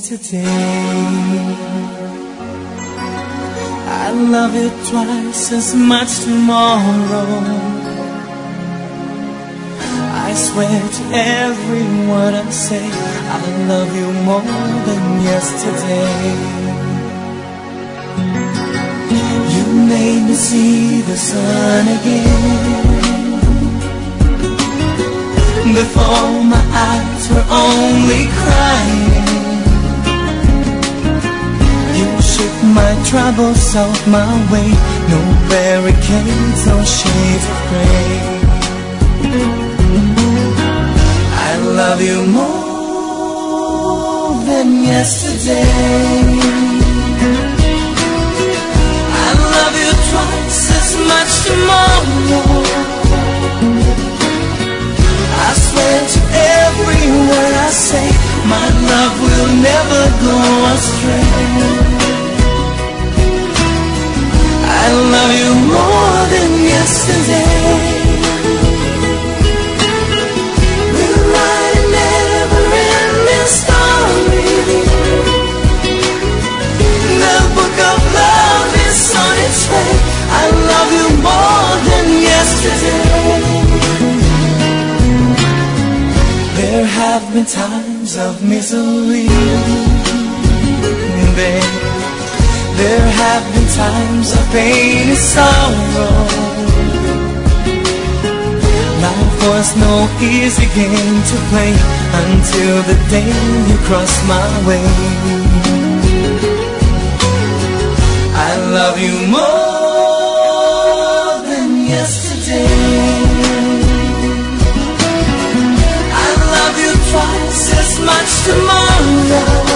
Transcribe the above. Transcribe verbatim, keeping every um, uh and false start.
today. I love you twice as much tomorrow. I swear to every word I say, I love you more than yesterday. You made me see the sun again. Before my eyes were only crying. You shook my troubles off my way. No barricades, no shades of gray. I love you more than yesterday. I love you twice as much tomorrow. I swear to every word I say, my love will never go astray. I love you more than yesterday. We're writing never-ending story. The book of love is on its way. I love you more than yesterday. There have been times of misery, babe. There have been times of pain and sorrow. Life was no easy game to play until the day you crossed my way. I love you more than yesterday. Twice as much tomorrow.